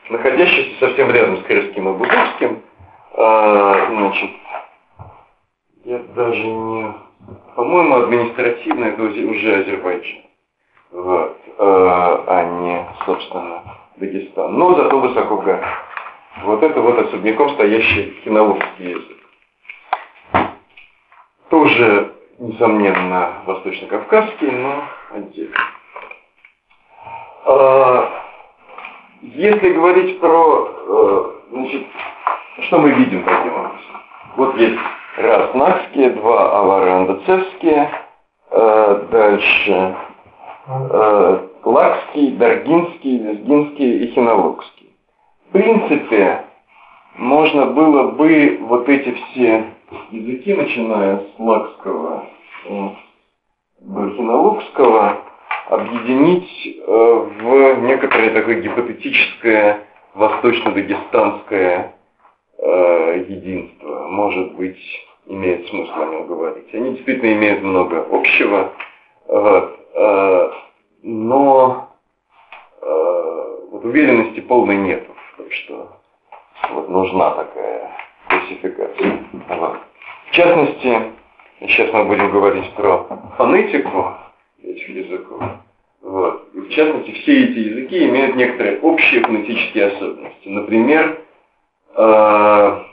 находящийся совсем рядом с крымским и бузукским, значит, я даже не... По-моему, административно это уже Азербайджан, вот, а не, собственно, Дагестан, но зато высоко в горах. Вот это вот особняком стоящий хинолукский язык. Тоже, несомненно, восточно-кавказский, но отдельно. Если говорить про, значит, что мы видим таким образом? Вот есть раз накские, два аварандацевские, дальше лакский, даргинский, лезгинский и хинолукский. В принципе, можно было бы вот эти все языки, начиная с лакского, хинолукского, объединить в некоторое такое гипотетическое восточно-дагестанское единство. Может быть, имеет смысл о нем говорить. Они действительно имеют много общего, но вот уверенности полной нету в том, что вот нужна такая классификация. В частности, сейчас мы будем говорить про фонетику этих языков. Вот. И в частности, все эти языки имеют некоторые общие фонетические особенности. Например, в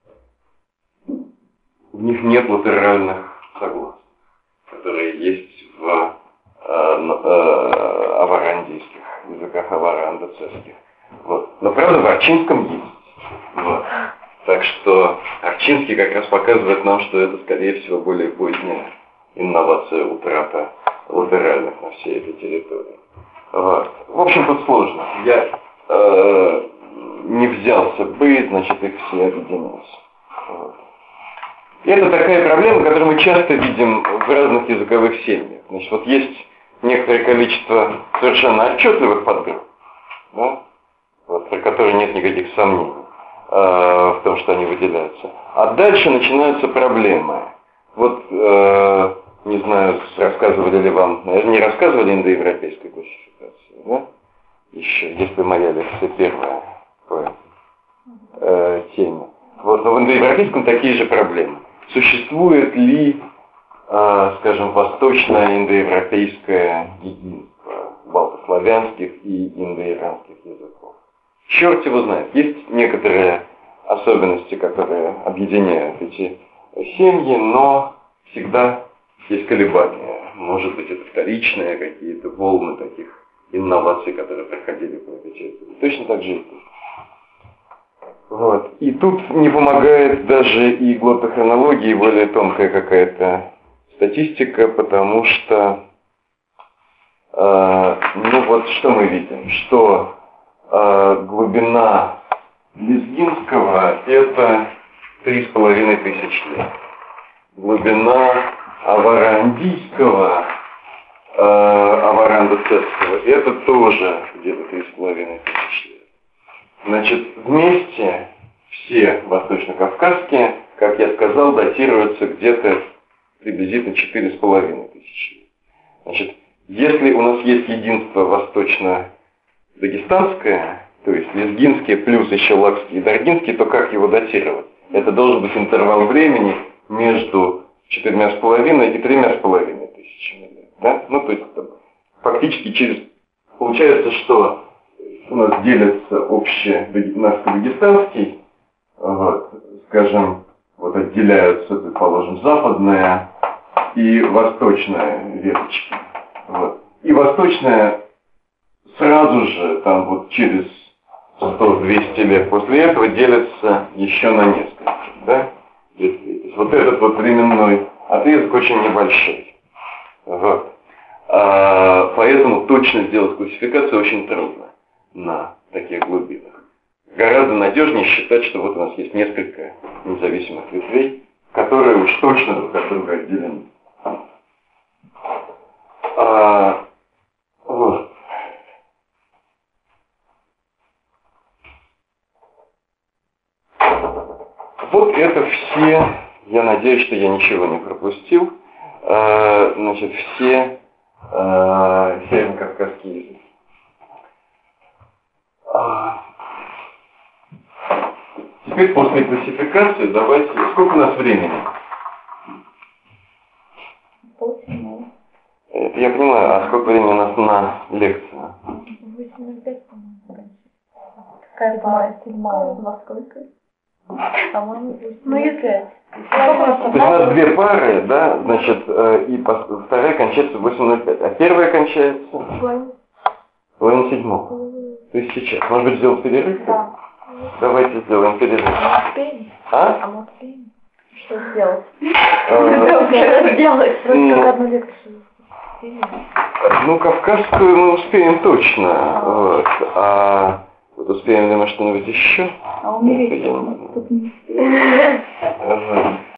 них нет латеральных согласных, которые есть в аварандийских языках, аварандацевских. Вот. Но правда в арчинском есть. Вот. Так что арчинский как раз показывает нам, что это, скорее всего, более поздняя инновация, утрата латеральных на всей этой территории. Вот. В общем, тут сложно. Я не взялся бы, значит, их все объединять. Вот. И это такая проблема, которую мы часто видим в разных языковых семьях. Значит, вот есть некоторое количество совершенно отчетливых подгрупп, да? Вот, про которые нет никаких сомнений в том, что они выделяются. А дальше начинаются проблемы. Вот, не знаю, рассказывали ли вам, наверное, не рассказывали индоевропейской классификации, да? Еще, если моя лекция первая по теме. Вот, но в индоевропейском такие же проблемы. Существует ли, скажем, восточное индоевропейское единство балтославянских и индоиранских языков? Черт его знает. Есть некоторые особенности, которые объединяют эти семьи, но всегда есть колебания. Может быть, это вторичные какие-то волны таких инноваций, которые проходили по этой территории. Точно так же и тут. Вот. И тут не помогает даже и глоттохронология, и более тонкая какая-то статистика, потому что, ну вот что мы видим, что глубина лезгинского это 3500 лет. Глубина аварандийского, аварандацевского это тоже где-то 3500 лет. Значит, вместе все восточно-кавказские, как я сказал, датируются где-то приблизительно 4500 лет. Значит, если у нас есть единство восточно-дагестанское, то есть лезгинские плюс еще лакский и даргинский, то как его датировать? Это должен быть интервал времени между 4,5 и 3,5 тысячами лет. Да? Ну, то есть фактически получается, что у нас делятся общие дагестанский, вот, скажем, вот отделяются, предположим, западная и восточная веточки. Вот. И восточная сразу же, там вот через 100-200 лет после этого делится еще на несколько. Да? Вот этот вот временной отрезок очень небольшой. Вот. Поэтому точно сделать классификацию очень трудно на таких глубинах. Гораздо надежнее считать, что вот у нас есть несколько независимых ветвей, которые уж точно друг от друга отделены. Вот. Вот это все, я надеюсь, что я ничего не пропустил, значит, все северно-кавказские языки. Теперь после классификации давайте... Сколько у нас времени? Полчаса. Это я понимаю, а сколько времени у нас на лекцию? 8:05, по-моему. Какая пара? 7:00. Во сколько? По-моему, 8:05. То есть у нас две пары, да, значит, и вторая кончается в 8:05, а первая кончается в половине седьмого. То есть сейчас. Может быть, сделать перерыв? Да. Давайте сделаем перерыв. Мы успеем? А? А мы успеем? Что сделать? Что сделать? Просто как одну лекцию. Ну, кавказскую мы успеем точно. Вот. А вот успеем ли мы что-нибудь еще? А умереть тут не успеем.